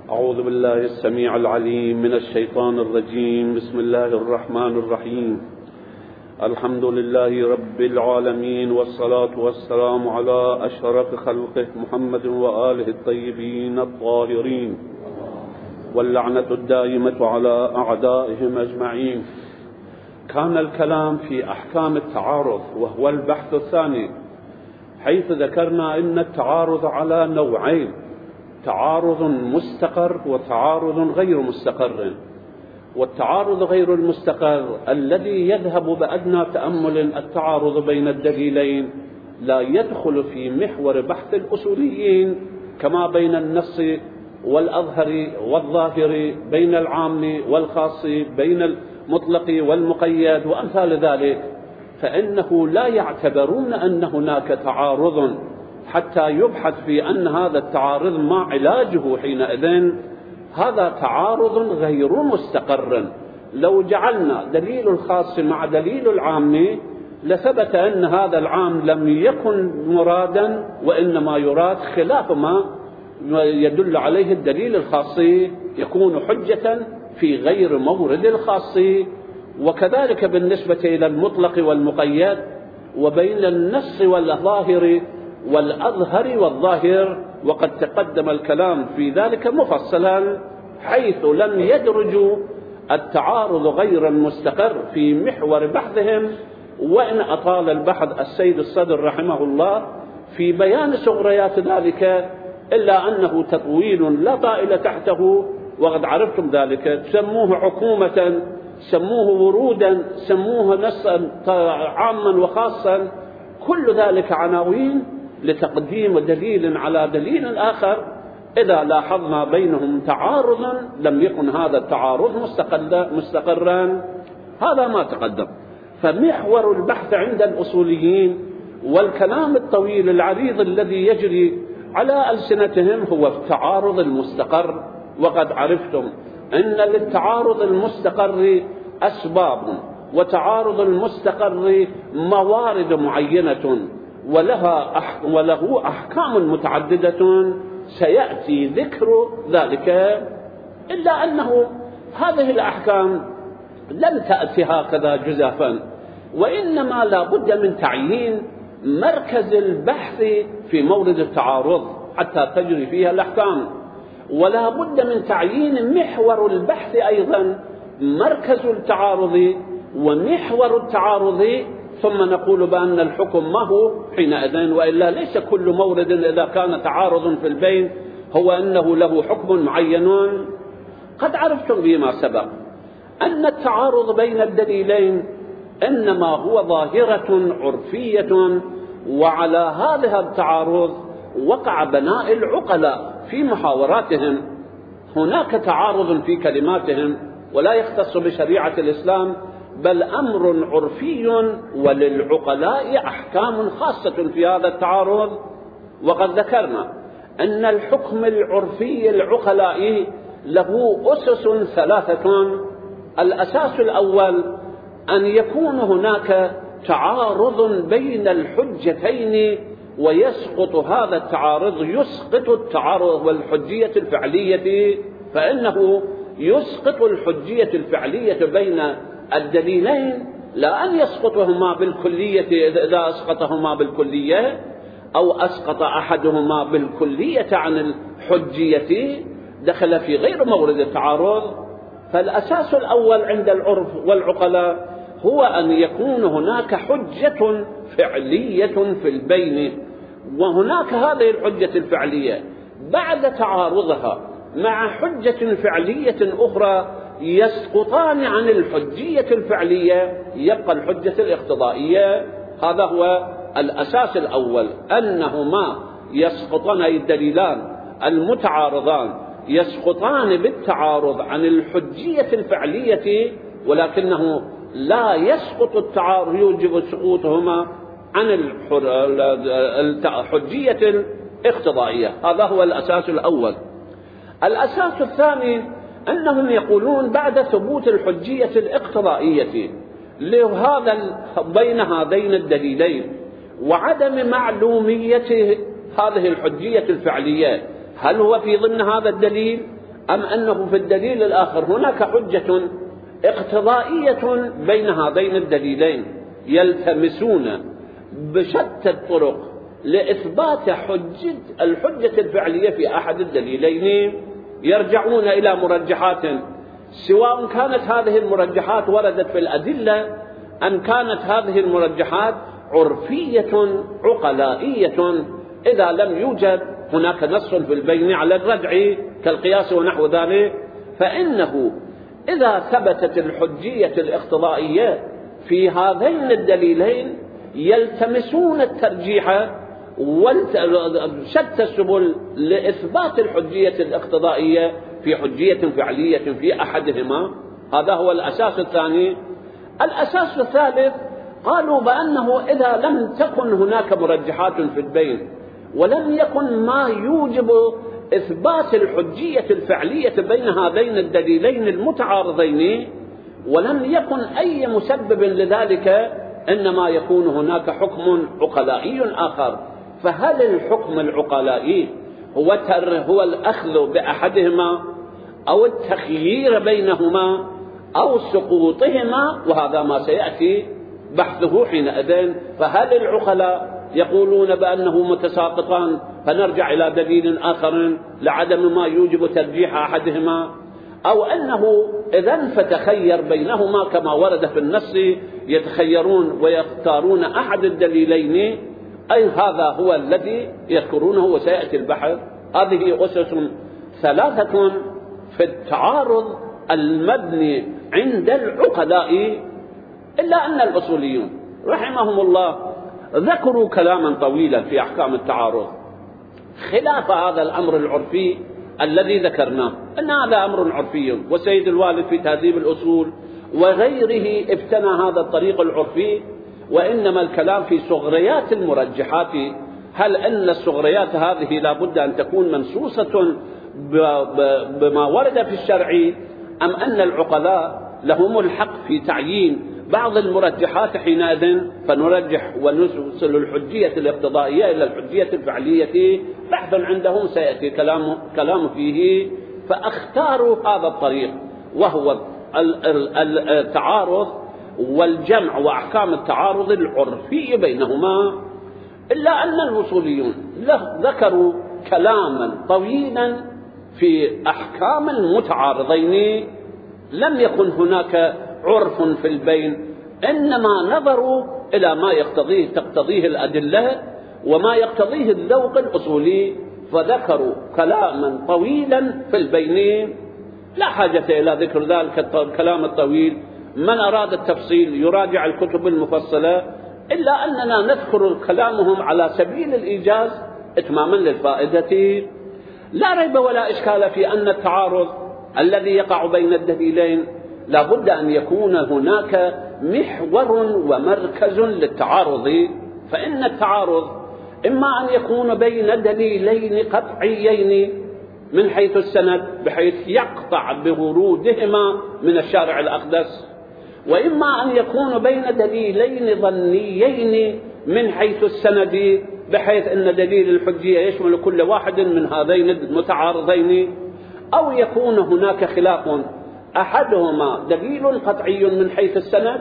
أعوذ بالله السميع العليم من الشيطان الرجيم. بسم الله الرحمن الرحيم. الحمد لله رب العالمين، والصلاة والسلام على أشرف خلقه محمد وآله الطيبين الطاهرين، واللعنة الدائمة على أعدائهم أجمعين. كان الكلام في أحكام التعارض، وهو البحث الثاني، حيث ذكرنا أن التعارض على نوعين: تعارض مستقر وتعارض غير مستقر. والتعارض غير المستقر الذي يذهب بأدنى تأمل التعارض بين الدليلين لا يدخل في محور بحث الأصوليين، كما بين النص والأظهر والظاهر، بين العام والخاص، بين المطلق والمقيد وأمثال ذلك، فإنه لا يعتبرون أن هناك تعارض حتى يبحث في أن هذا التعارض ما علاجه حينئذ. هذا تعارض غير مستقر. لو جعلنا دليل الخاص مع دليل العام لثبت أن هذا العام لم يكن مرادا، وإنما يراد خلاف ما يدل عليه الدليل الخاص، يكون حجة في غير مورد الخاص. وكذلك بالنسبة إلى المطلق والمقيد، وبين النص والظاهر والأظهر والظاهر، وقد تقدم الكلام في ذلك مفصلا، حيث لم يدرجوا التعارض غير المستقر في محور بحثهم. وإن أطال البحث السيد الصدر رحمه الله في بيان صغريات ذلك، إلا أنه تطويل لا طائل تحته، وقد عرفتم ذلك. سموه حكومة، سموه ورودا، سموه نصا عاما وخاصا، كل ذلك عناوين لتقديم دليل على دليل آخر. إذا لاحظنا بينهم تعارضا لم يكن هذا التعارض مستقرا. هذا ما تقدم. فمحور البحث عند الأصوليين والكلام الطويل العريض الذي يجري على ألسنتهم هو التعارض المستقر. وقد عرفتم أن للتعارض المستقر أسباب، وتعارض المستقر موارد معينة، وله أحكام متعددة سيأتي ذكر ذلك. إلا أنه هذه الأحكام لم تأتي هكذا جزافا، وإنما لا بد من تعيين مركز البحث في مورد التعارض حتى تجري فيها الأحكام، ولا بد من تعيين محور البحث أيضا، مركز التعارض ومحور التعارض، ثم نقول بأن الحكم ما هو حينئذ. وإلا ليس كل مورد إذا كان تعارض في البين هو أنه له حكم معين. قد عرفتم بما سبق أن التعارض بين الدليلين إنما هو ظاهرة عرفية، وعلى هذا التعارض وقع بناء العقلاء في محاوراتهم. هناك تعارض في كلماتهم ولا يختص بشريعة الإسلام، بل أمر عرفي، وللعقلاء أحكام خاصة في هذا التعارض. وقد ذكرنا أن الحكم العرفي العقلائي له أسس ثلاثة. الأساس الأول أن يكون هناك تعارض بين الحجتين، ويسقط هذا التعارض، يسقط التعارض والحجية الفعلية، فإنه يسقط الحجية الفعلية بين الدليلين، لا أن يسقطهما بالكلية. إذا أسقطهما بالكلية أو أسقط أحدهما بالكلية عن الحجية دخل في غير مورد التعارض. فالأساس الأول عند العرف والعقلاء هو أن يكون هناك حجة فعلية في البين، وهناك هذه الحجة الفعلية بعد تعارضها مع حجة فعلية أخرى يسقطان عن الحجية الفعلية، يبقى الحجة الاقتضائية. هذا هو الأساس الأول، أنهما يسقطان، أي الدليلان المتعارضان يسقطان بالتعارض عن الحجية الفعلية، ولكنه لا يسقط التعارض يوجب سقوطهما عن الحجية الاقتضائية. هذا هو الأساس الأول. الأساس الثاني أنهم يقولون بعد ثبوت الحجية الاقتضائية لهذا بين هذين الدليلين وعدم معلومية هذه الحجية الفعلية، هل هو في ضمن هذا الدليل أم أنه في الدليل الآخر هناك حجة اقتضائية بين هذين الدليلين، يلتمسون بشتى الطرق لإثبات الحجة الفعلية في أحد الدليلين، يرجعون إلى مرجحات، سواء كانت هذه المرجحات وردت في الأدلة أم كانت هذه المرجحات عرفية عقلائية. إذا لم يوجد هناك نص في البين على الردع كالقياس ونحو ذلك، فإنه إذا ثبتت الحجية الاقتضائية في هذين الدليلين يلتمسون الترجيح وشتى السبل لإثبات الحجية الاقتضائية في حجية فعلية في أحدهما. هذا هو الأساس الثاني. الأساس الثالث قالوا بأنه إذا لم تكن هناك مرجحات في البين ولم يكن ما يوجب إثبات الحجية الفعلية بين هذين الدليلين المتعارضين، ولم يكن أي مسبب لذلك، إنما يكون هناك حكم عقلائي آخر. فهل الحكم العقلائي هو الأخذ بأحدهما أو التخيير بينهما أو سقوطهما؟ وهذا ما سيأتي بحثه حينئذ. فهل العقلاء يقولون بأنه متساقطان فنرجع إلى دليل آخر لعدم ما يوجب ترجيح أحدهما، أو أنه إذن فتخير بينهما كما ورد في النص، يتخيرون ويختارون أحد الدليلين؟ أي هذا هو الذي يذكرونه وسيأتي البحث. هذه أسس ثلاثة في التعارض المبني عند العقلاء، إلا أن الأصوليون رحمهم الله ذكروا كلاما طويلا في أحكام التعارض خلاف هذا الأمر العرفي الذي ذكرناه، أن هذا أمر عرفي. وسيد الوالد في تهذيب الأصول وغيره ابتنى هذا الطريق العرفي، وإنما الكلام في صغريات المرجحات. هل أن الصغريات هذه لا بد أن تكون منصوصة بما ورد في الشرع، أم أن العقلاء لهم الحق في تعيين بعض المرجحات حينئذ فنرجح ونوصل الحجية الاقتضائية إلى الحجية الفعلية؟ بحث عندهم سيأتي كلام فيه. فاختاروا هذا الطريق، وهو التعارض والجمع وأحكام التعارض العرفي بينهما. إلا أن الوصوليون ذكروا كلاما طويلا في أحكام المتعارضين، لم يكن هناك عرف في البين، إنما نظروا إلى ما تقتضيه الأدلة وما يقتضيه الذوق الأصولي، فذكروا كلاما طويلا في البين. لا حاجة إلى ذكر ذلك الكلام الطويل، من أراد التفصيل يراجع الكتب المفصلة، إلا أننا نذكر كلامهم على سبيل الإيجاز إتماما للفائدة. لا ريب ولا إشكال في أن التعارض الذي يقع بين الدليلين لا بد أن يكون هناك محور ومركز للتعارض. فإن التعارض إما أن يكون بين دليلين قطعيين من حيث السند بحيث يقطع بورودهما من الشارع الأقدس، وإما أن يكون بين دليلين ظنيين من حيث السند بحيث أن دليل الحجية يشمل كل واحد من هذين المتعارضين، أو يكون هناك خلاف، أحدهما دليل قطعي من حيث السند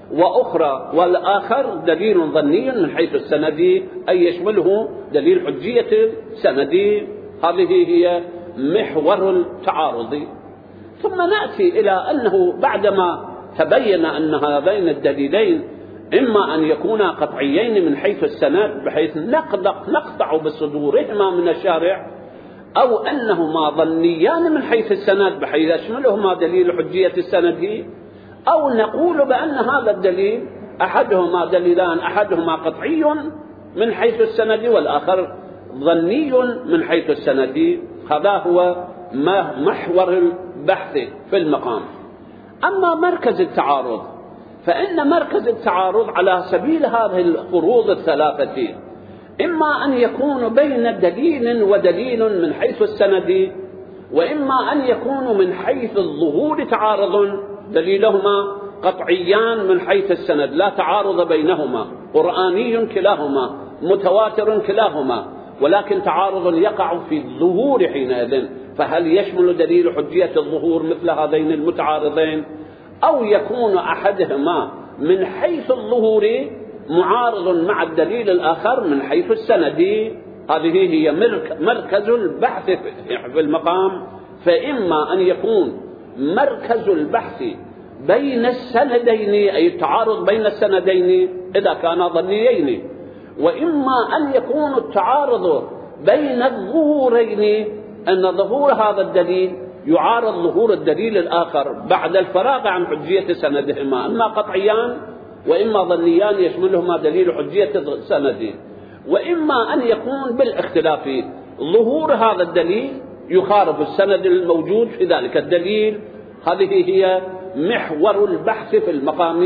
والآخر دليل ظني من حيث السند، أي يشمله دليل حجية السند. هذه هي محور التعارض. ثم نأتي إلى أنه بعدما تبين أن هذين الدليلين إما أن يكونا قطعيين من حيث السند بحيث نقطع بصدورهما من الشارع، أو أنهما ظنيان من حيث السند بحيث يشملهما دليل حجية السند، أو نقول بأن هذا الدليل أحدهما دليلان، أحدهما قطعي من حيث السند والآخر ظني من حيث السند. هذا هو محور البحث في المقام. أما مركز التعارض، فإن مركز التعارض على سبيل هذه الفروض الثلاثة إما أن يكون بين دليل ودليل من حيث السند، وإما أن يكون من حيث الظهور تعارض، دليلهما قطعيان من حيث السند لا تعارض بينهما، قرآني كلاهما، متواتر كلاهما، ولكن تعارض يقع في الظهور حينئذ، فهل يشمل دليل حجية الظهور مثل هذين المتعارضين، أو يكون أحدهما من حيث الظهور معارض مع الدليل الآخر من حيث السند؟ هذه هي مركز البحث في المقام. فإما أن يكون مركز البحث بين السندين، أي التعارض بين السندين إذا كانا ظنيين، وإما أن يكون التعارض بين الظهورين، أن ظهور هذا الدليل يعارض ظهور الدليل الآخر بعد الفراغ عن حجية سندهما، إما قطعيان وإما ظنيان يشملهما دليل حجية السند، وإما أن يكون بالاختلاف ظهور هذا الدليل يخالف السند الموجود في ذلك الدليل. هذه هي محور البحث في المقام.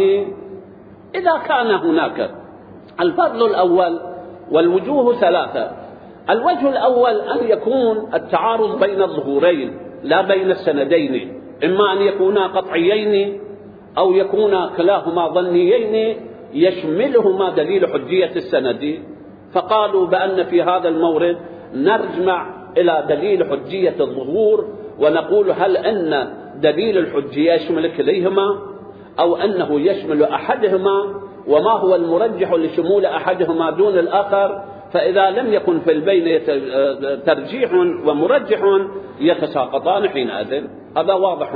إذا كان هناك الفضل الأول، والوجوه ثلاثة. الوجه الأول أن يكون التعارض بين الظهورين لا بين السندين، إما أن يكونا قطعيين أو يكونا كلاهما ظنيين يشملهما دليل حجية السند. فقالوا بأن في هذا المورد نرجع إلى دليل حجية الظهور ونقول هل أن دليل الحجية يشمل كليهما أو أنه يشمل أحدهما، وما هو المرجح لشمول أحدهما دون الآخر. فإذا لم يكن في البين ترجيح ومرجح يتساقطان حينئذ. هذا واضح.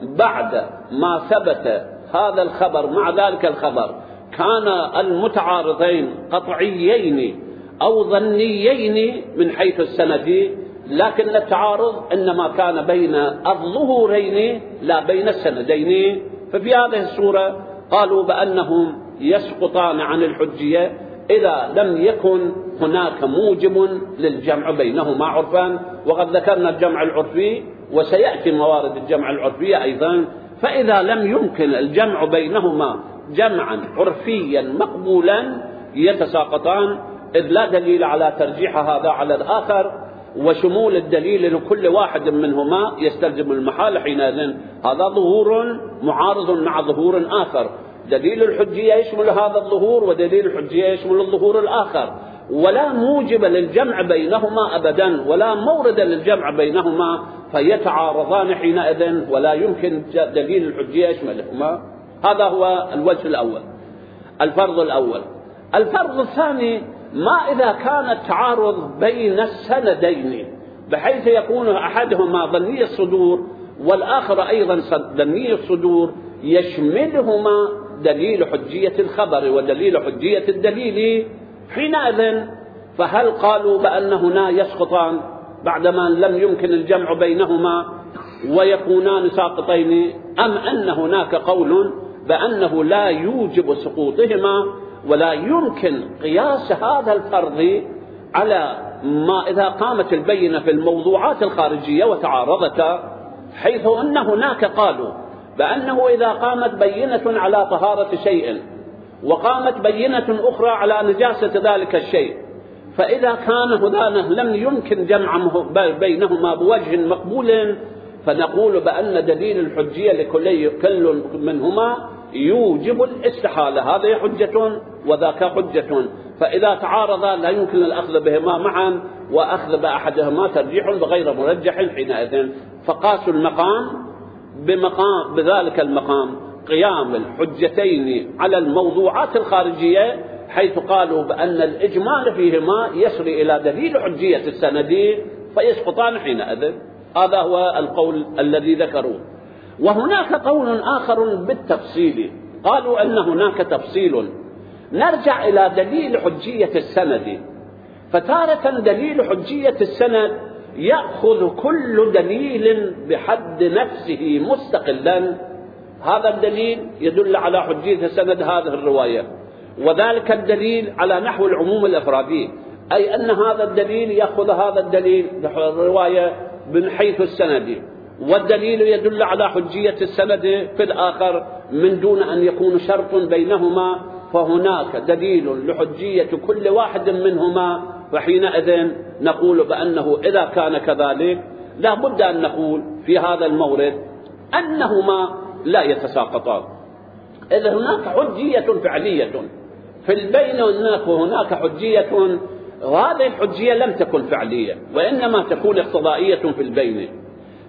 بعد ما ثبت هذا الخبر مع ذلك الخبر كان المتعارضين قطعيين أو ظنيين من حيث السند، لكن التعارض إنما كان بين الظهورين لا بين السندين. ففي هذه الصورة قالوا بأنهم يسقطان عن الحجية إذا لم يكن هناك موجب للجمع بينهما عرفا، وقد ذكرنا الجمع العرفي وسيأتي موارد الجمع العرفية أيضا. فإذا لم يمكن الجمع بينهما جمعا عرفيا مقبولا يتساقطان، إذ لا دليل على ترجيح هذا على الآخر، وشمول الدليل لكل واحد منهما يستلزم المحال حينئذ. هذا ظهور معارض مع ظهور آخر، دليل الحجية يشمل هذا الظهور ودليل الحجية يشمل الظهور الآخر، ولا موجب للجمع بينهما أبدا ولا مورد للجمع بينهما، فيتعارضان حينئذ ولا يمكن دليل الحجية يشملهما. هذا هو الوجه الأول، الفرض الأول. الفرض الثاني: ما إذا كان التعارض بين السندين بحيث يكون أحدهما ظني الصدور والآخر أيضا ظني الصدور يشملهما دليل حجية الخبر ودليل حجية الدليل، حينئذ فهل قالوا بأن هنا يسقطان بعدما لم يمكن الجمع بينهما ويكونان ساقطين، أم أن هناك قول بأنه لا يوجب سقوطهما ولا يمكن قياس هذا الفرض على ما إذا قامت البينة في الموضوعات الخارجية وتعارضتا، حيث أن هناك قالوا بأنه إذا قامت بينة على طهارة شيء وقامت بينة أخرى على نجاسة ذلك الشيء، فإذا كان هذان لم يمكن جمع بينهما بوجه مقبول فنقول بأن دليل الحجية لكل منهما يوجب الاستحالة، هذه حجة وذاك حجة، فإذا تعارضا لا يمكن الأخذ بهما معا، وأخذ بأحدهما ترجيح بغير مرجح حينئذ. فقاسوا المقام بذلك المقام قيام الحجتين على الموضوعات الخارجية، حيث قالوا بأن الإجمال فيهما يسري إلى دليل حجية السند فيسقطان حينئذ. هذا هو القول الذي ذكروه. وهناك قول آخر بالتفصيل، قالوا أن هناك تفصيل، نرجع إلى دليل حجية السند. فتارة دليل حجية السند يأخذ كل دليل بحد نفسه مستقلا، هذا الدليل يدل على حجية السند هذه الرواية، وذلك الدليل على نحو العموم الإفرادي، أي أن هذا الدليل يأخذ هذا الدليل الرواية من حيث السند، والدليل يدل على حجية السند في الآخر من دون أن يكون شرط بينهما، فهناك دليل لحجية كل واحد منهما. فحينئذ نقول بأنه إذا كان كذلك لا بد أن نقول في هذا المورد أنهما لا يتساقطان، إذ هناك حجية فعلية في البين وهناك حجية، وهذه الحجية لم تكن فعلية وإنما تكون اقتضائية في البين.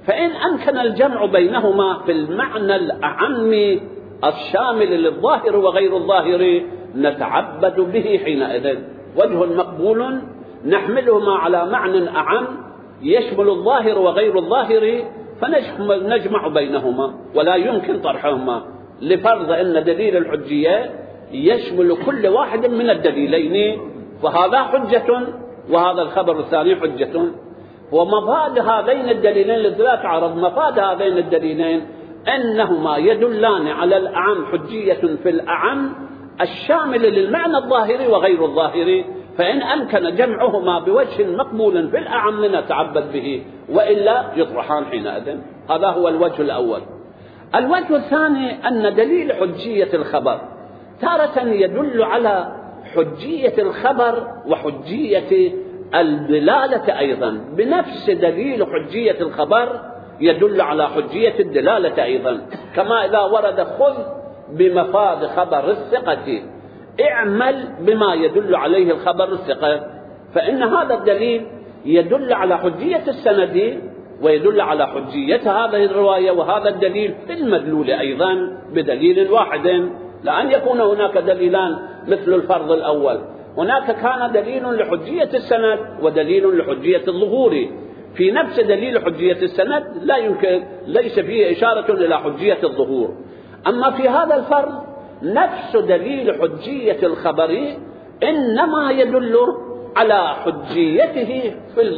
فإن أمكن الجمع بينهما في المعنى الأعم الشامل للظاهر وغير الظاهر نتعبد به حينئذ. وجه مقبول نحملهما على معنى أعم يشمل الظاهر وغير الظاهر فنجمع بينهما ولا يمكن طرحهما، لفرض أن دليل الحجية يشمل كل واحد من الدليلين، فهذا حجة وهذا الخبر الثاني حجة. ومفاد هذين الدليلين الذي لا تعارض، مفاد هذين الدليلين أنهما يدلان على الأعم، حجية في الأعم الشامل للمعنى الظاهري وغير الظاهري، فإن أمكن جمعهما بوجه مقبول في الأعم نتعبد به، وإلا يطرحان حينئذ. هذا هو الوجه الأول. الوجه الثاني أن دليل حجية الخبر تارة يدل على حجية الخبر وحجية الدلالة أيضا، بنفس دليل حجية الخبر يدل على حجية الدلالة أيضا، كما إذا ورد خذ بمفاد خبر الثقة اعمل بما يدل عليه الخبر الثقة، فإن هذا الدليل يدل على حجية السند ويدل على حجية هذه الرواية وهذا الدليل في المدلول أيضا بدليل واحد، لأن يكون هناك دليلان مثل الفرض الأول، هناك كان دليل لحجية السند ودليل لحجية الظهور، في نفس دليل حجية السند لا يمكن ليس فيه إشارة إلى حجية الظهور. أما في هذا الفرض نفس دليل حجية الخبر إنما يدل على حجيته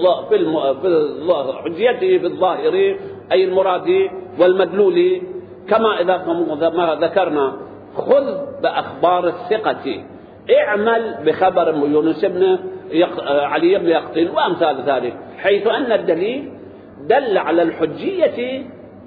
حجيته في الظاهر أي المراد والمدلول، كما إذا ذكرنا خذ بأخبار الثقة اعمل بخبر يونس بن علي بن يقطين وأمثال ذلك، حيث أن الدليل دل على الحجية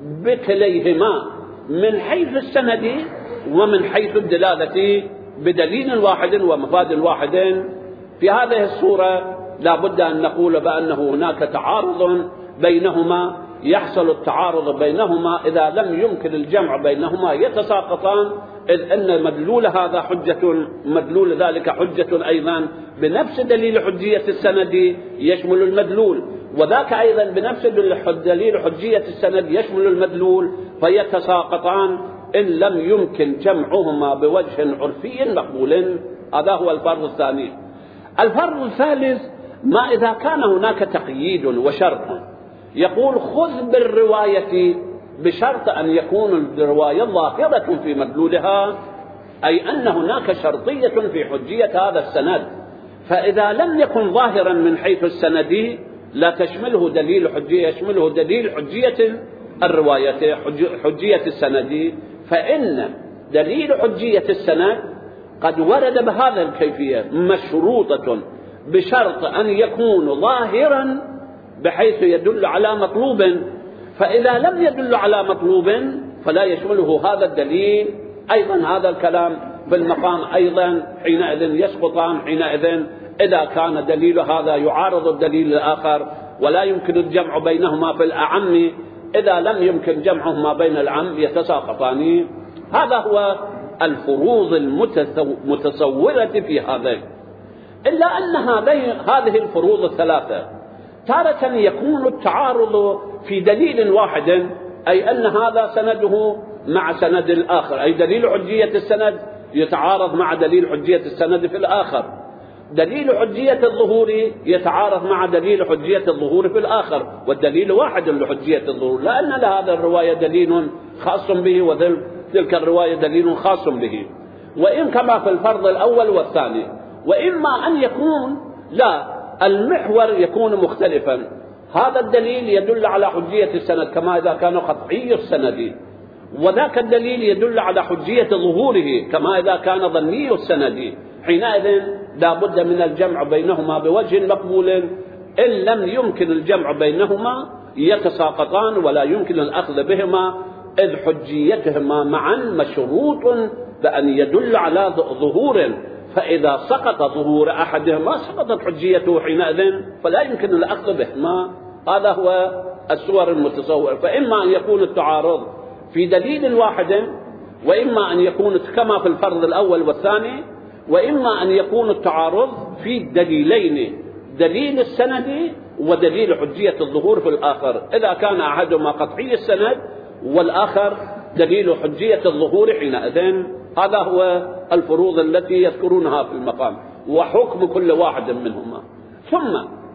بكليهما من حيث السند ومن حيث الدلالة بدليل واحد ومفاد واحد. في هذه الصورة لا بد أن نقول بأنه هناك تعارض بينهما، يحصل التعارض بينهما إذا لم يمكن الجمع بينهما يتساقطان، إذ أن مدلول هذا حجة مدلول ذلك حجة أيضا بنفس دليل حجية السند يشمل المدلول، وذاك أيضا بنفس دليل حجية السند يشمل المدلول، فيتساقطان إن لم يمكن جمعهما بوجه عرفي مقبول. هذا هو الفرض الثاني. الفرض الثالث ما إذا كان هناك تقييد وشرط، يقول خذ بالرواية بشرط أن يكون الرواية ظاهرة في مدلولها، أي أن هناك شرطية في حجية هذا السند، فإذا لم يكن ظاهرا من حيث السند لا تشمله دليل حجية، يشمله دليل حجية الرواية حجية السند، فإن دليل حجية السند قد ورد بهذا الكيفية مشروطة بشرط أن يكون ظاهرا بحيث يدل على مطلوب، فإذا لم يدل على مطلوب فلا يشمله هذا الدليل. أيضا هذا الكلام في المقام أيضا حينئذ يسقطان، حينئذ إذا كان دليل هذا يعارض الدليل الآخر ولا يمكن الجمع بينهما في الأعم، إذا لم يمكن جمعهما بين العم يتساقطان. هذا هو الفروض المتصورة في هذين، إلا أن هذه الفروض الثلاثة تارة يكون التعارض في دليل واحد، أي أن هذا سنده مع سند الآخر، أي دليل حجية السند يتعارض مع دليل حجية السند في الآخر، دليل حجية الظهور يتعارض مع دليل حجية الظهور في الآخر، والدليل واحد لحجية الظهور، لأن لهذا الرواية دليل خاص به وتلك الرواية دليل خاص به، وإن كما في الفرض الأول والثاني. وإما أن يكون لا المحور يكون مختلفا، هذا الدليل يدل على حجية السند كما إذا كان قطعي السند، وذاك الدليل يدل على حجية ظهوره كما إذا كان ظني السند، حينئذ لا بد من الجمع بينهما بوجه مقبول، إن لم يمكن الجمع بينهما يتساقطان ولا يمكن الأخذ بهما، إذ حجيتهما معا مشروط بأن يدل على ظهور، فإذا سقط ظهور أحدهما سقطت حجيته حينئذ فلا يمكن الأخذ بهما. هذا هو الصور المتصورة، فإما أن يكون التعارض في دليل واحد، وإما أن يكون كما في الفرض الأول والثاني، وإما أن يكون التعارض في دليلين، دليل السند ودليل حجية الظهور في الآخر إذا كان أحدهما قطعي السند والآخر دليل حجية الظهور حينئذ. هذا هو الفروض التي يذكرونها في المقام وحكم كل واحد منهما. ثم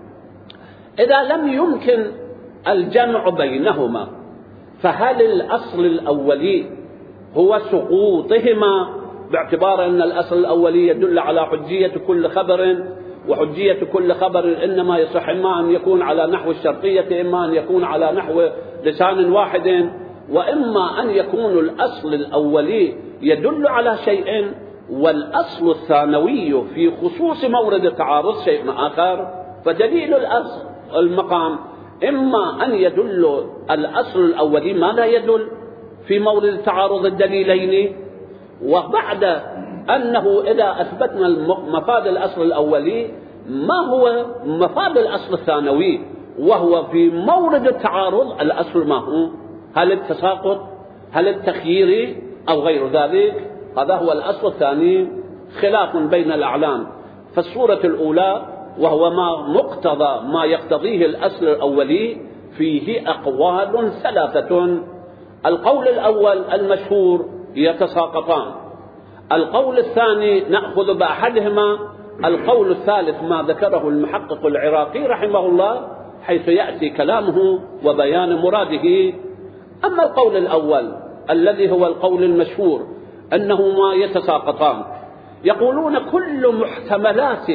إذا لم يمكن الجمع بينهما فهل الأصل الأولي هو سقوطهما، باعتبار أن الأصل الأولي يدل على حجية كل خبر، وحجية كل خبر إنما يصح إما أن يكون على نحو الشرطية إما أن يكون على نحو لسان واحد، وإما أن يكون الأصل الأولي يدل على شيء والأصل الثانوي في خصوص مورد التعارض شيء آخر. فدليل الأصل المقام إما أن يدل الأصل الأولي ما لا يدل في مورد تعارض الدليلين، وبعد أنه إذا أثبتنا مفاد الأصل الأولي ما هو مفاد الأصل الثانوي وهو في مورد التعارض الأصل ما هو، هل التساقط هل التخيير أو غير ذلك. هذا هو الأصل الثاني، خلاف بين الأعلام. فالصورة الأولى وهو ما مقتضى ما يقتضيه الأصل الأولي فيه أقوال ثلاثة. القول الأول المشهور يتساقطان، القول الثاني نأخذ بأحدهما، القول الثالث ما ذكره المحقق العراقي رحمه الله حيث يأتي كلامه وبيان مراده. أما القول الأول الذي هو القول المشهور أنهما يتساقطان، يقولون كل محتملات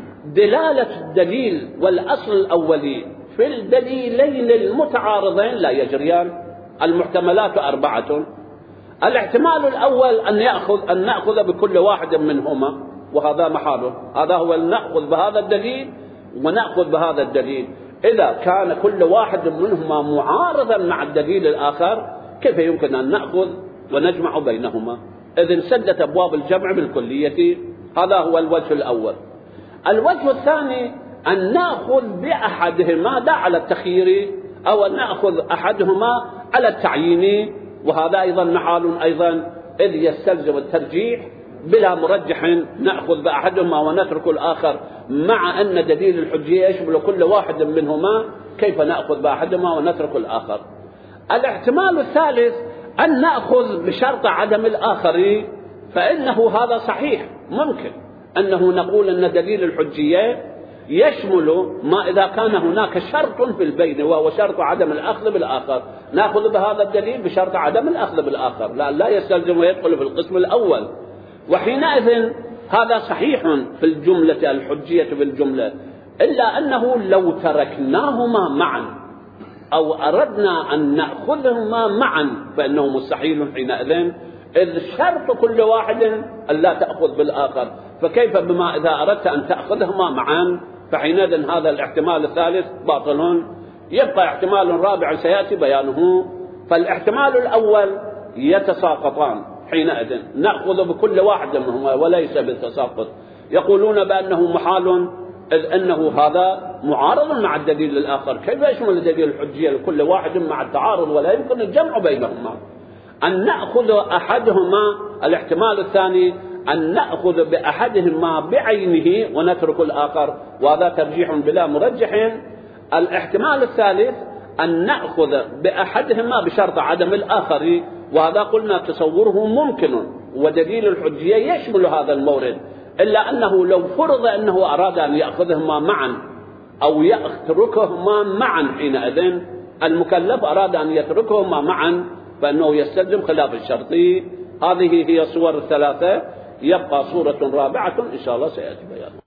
دلالة الدليل والأصل الأولي في الدليلين المتعارضين لا يجريان. المحتملات أربعة. الاحتمال الأول أن نأخذ بكل واحد منهما، وهذا محاله، هذا هو أن نأخذ بهذا الدليل ونأخذ بهذا الدليل. إذا كان كل واحد منهما معارضا مع الدليل الآخر كيف يمكن أن نأخذ ونجمع بينهما؟ إذن سدت أبواب الجمع بالكلية. هذا هو الوجه الأول. الوجه الثاني أن نأخذ بأحدهما لا على التخيير، أو أن نأخذ أحدهما على التعيين، وهذا أيضا محال أيضا إذ يستلزم الترجيح بلا مرجح نأخذ بأحدهما ونترك الآخر، مع أن دليل الحجية يشمل كل واحد منهما، كيف نأخذ بأحدهما ونترك الآخر؟ الاحتمال الثالث أن نأخذ بشرط عدم الآخر، فإنه هذا صحيح، ممكن أنه نقول أن دليل الحجية يشمل ما إذا كان هناك شرط في البين وهو شرط عدم الأخذ بالآخر، نأخذ بهذا الدليل بشرط عدم الأخذ بالآخر، لا يستلزم ويدخل في القسم الأول. وحينئذ هذا صحيح في الجملة الحجية بالجملة، إلا أنه لو تركناهما معا أو أردنا أن نأخذهما معا فإنه مستحيل حينئذ، إذ شرط كل واحد أن لا تأخذ بالآخر، فكيف بما إذا أردت أن تأخذهما معا؟ فحينئذ هذا الاحتمال الثالث باطل. يبقى احتمال رابع سيأتي بيانه. فالاحتمال الأول يتساقطان، حينئذ نأخذ بكل واحد منهما وليس بالتساقط. يقولون بأنه محال إذ أنه هذا معارض مع الدليل الآخر، كيف يشمل الدليل الحجية لكل واحد مع التعارض ولا يمكن الجمع بينهما؟ أن نأخذ أحدهما، الاحتمال الثاني أن نأخذ بأحدهما بعينه ونترك الآخر، وهذا ترجيح بلا مرجح. الاحتمال الثالث أن نأخذ بأحدهما بشرط عدم الآخر، وهذا قلنا تصوره ممكن ودليل الحجية يشمل هذا المورد، إلا أنه لو فرض أنه أراد أن يأخذهما معا أو يتركهما معا، حينئذ المكلف أراد أن يتركهما معا فإنه يستلزم خلاف الشرطي. هذه هي الصور الثلاثة. يبقى صورة رابعة إن شاء الله سيأتي بيانها.